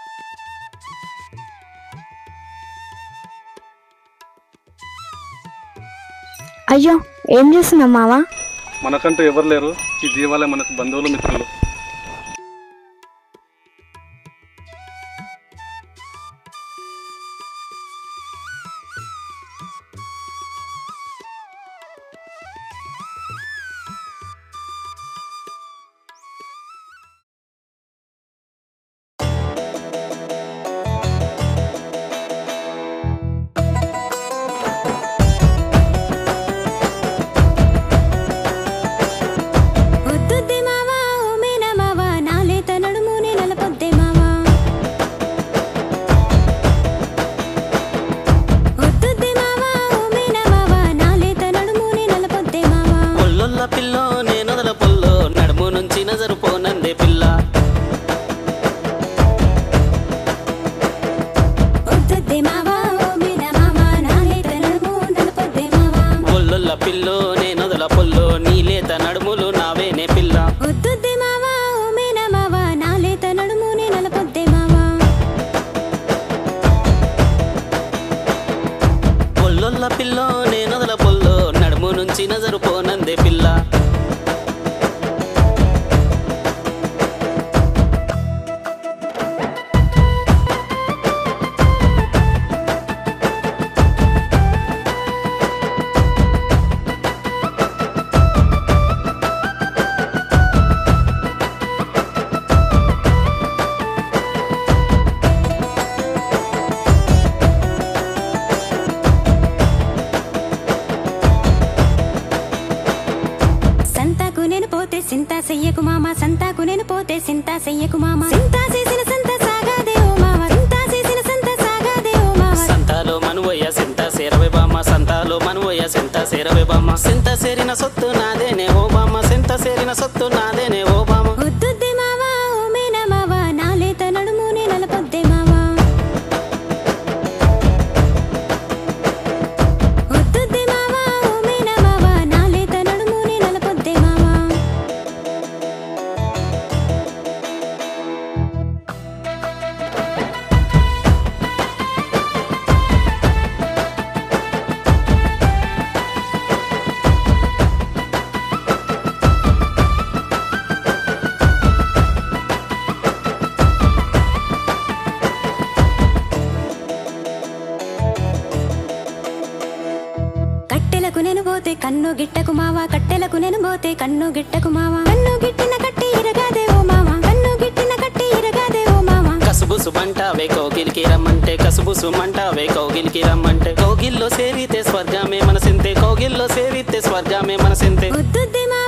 అయ్యో ఏం చేస్తున్నావు మావా? మనకంటూ ఎవరు లేరు, ఈ జీవాలే మనకు బంధువులు మిత్రులు. పిల్లో నేనొదల పొల్లో నడుము నుంచి నజరు పోనందే పిల్ల. సింతా చెయ్యకు మామ సంతాకు నేను పోతే సింతా చెయ్యకు మామ సింతా చేసిన సంత సాగాదే ఓ మామ సింతా చేసిన సంత సాగాదే ఓ మామ సంతాలో మనువయ్య సింతా సేరవే బామ్మ సంతాలో మనువయ్య సింతా సేరవే బామ్మ సింత సేరిన సొత్తు నాదేనే ఓ బామ్మ సింత సేరిన సొత్తు నాదేనే ఓ బామ్మ వద్దుద్దే మావ ఓ మీన మావ నాలేత నడుము నే నలపొద్దే మావ వద్దుద్దే మావ ఓ మీన మావ నాలేత నడుము నే నలపొద్దే మావ. కట్టెలకు నేను పోతే కన్ను గిట్టకు మావా కట్టెలకు నేను పోతే కన్ను గిట్టకు మావా కన్ను గిట్టిన కట్టి ఇరగాదే ఓ మావా కన్ను గిట్టిన కట్టి ఇరగాదే ఓ మావా కసుబుసు మంటావే కౌగిలికి రమ్మంటే కసుబుసు మంటావే కౌగిలికి రమ్మంటే కౌగిల్లో సేరితే స్వర్గమే మనసింతే కౌగిల్లో సేరితే స్వర్గమే మనసింతే వద్దుద్దే మావా